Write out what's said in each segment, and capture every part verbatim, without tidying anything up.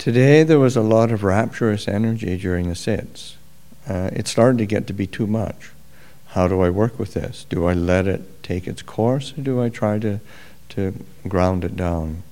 Today there was a lot of rapturous energy during the sits. Uh, it started to get to be too much. How do I work with this? Do I let it take its course, or do I try to to ground it down?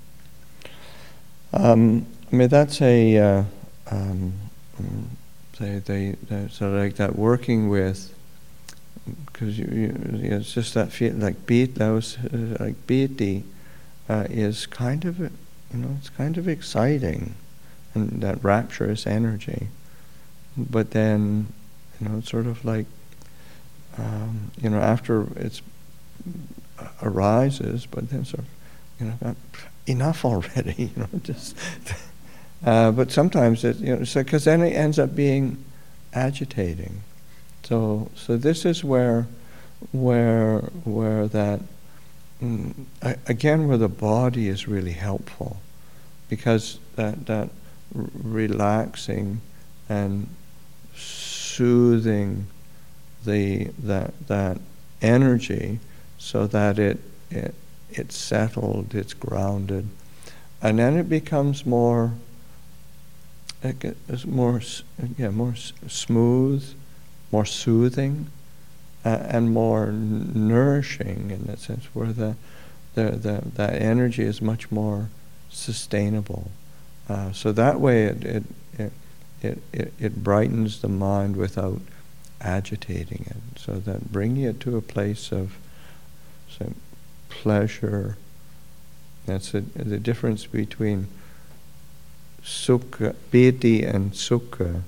Um, I mean, that's a uh, um, they, they, they so like that working with, because you, you, it's just that feel like beat those uh, like beati uh, is kind of you know it's kind of exciting, and that rapturous energy, but then you know it's sort of like um, you know after it's arises, but then sort of you know enough already, you know just. Uh, but sometimes it, you know, so because then it ends up being agitating. So, so this is where, where, where that, mm, again, where the body is really helpful, because that that r- relaxing and soothing the that that energy, so that it it it's settled, it's grounded, and then it becomes more. It gets more, yeah, more s- smooth, more soothing, uh, and more n- nourishing in that sense, where the, the, the that energy is much more sustainable. Uh, so that way, it it, it it it it brightens the mind without agitating it. So that bringing it to a place of, say, pleasure. That's a, the difference between sukha, piti and sukha,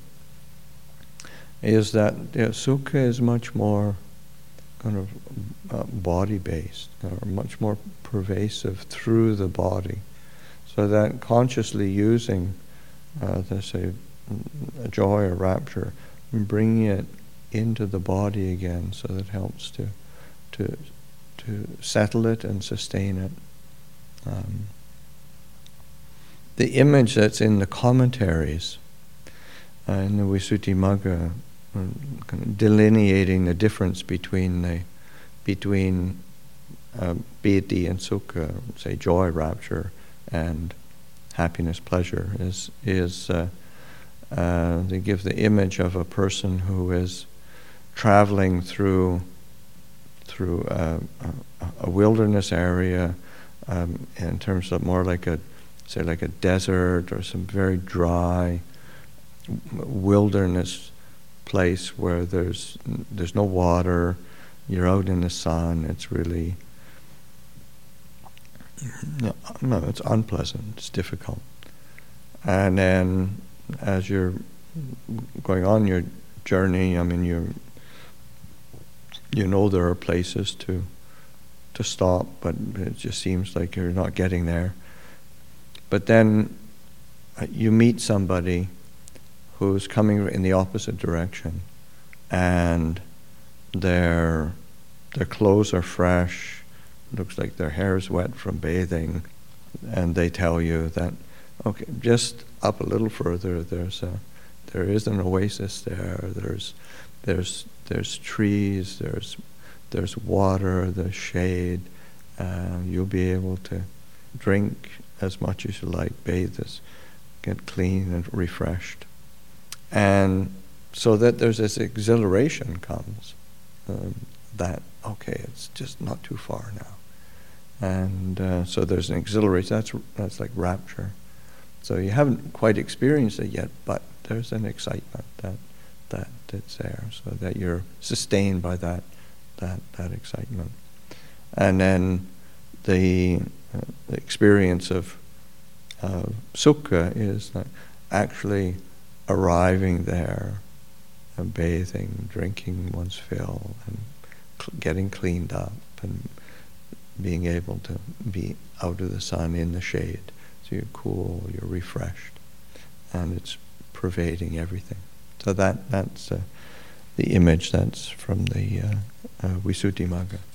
is that you know, sukha is much more kind of uh, body-based, or much more pervasive through the body. So that consciously using, uh, let's say, joy or rapture, and bringing it into the body again, so that it helps to to to settle it and sustain it. Um, The image that's in the commentaries, uh, in the Visuddhimagga, uh, kind of delineating the difference between the between uh, piti and sukha, say joy, rapture, and happiness, pleasure, is is uh, uh, they give the image of a person who is traveling through through uh, a, a wilderness area, um, in terms of more like a say like a desert or some very dry wilderness place where there's there's no water, you're out in the sun, it's really, no, no, it's unpleasant, it's difficult. And then as you're going on your journey, I mean, you you know there are places to to stop, but it just seems like you're not getting there. But then uh, you meet somebody who's coming in the opposite direction, and their their clothes are fresh, looks like their hair is wet from bathing, and they tell you that, okay, just up a little further, there's a there is an oasis there. There's there's there's trees. There's there's water. There's shade. Uh, you'll be able to drink as much as you like, bathe, as, get clean and refreshed. And so that there's this exhilaration comes, um, that, okay, it's just not too far now. And uh, so there's an exhilaration, that's, that's like rapture. So you haven't quite experienced it yet, but there's an excitement that that that's there, so that you're sustained by that that, that excitement. And then the Uh, the experience of uh, sukha is like actually arriving there, and bathing, drinking one's fill, and cl- getting cleaned up, and being able to be out of the sun in the shade. So you're cool, you're refreshed, and it's pervading everything. So that that's uh, the image that's from the uh, uh, Visuddhimagga.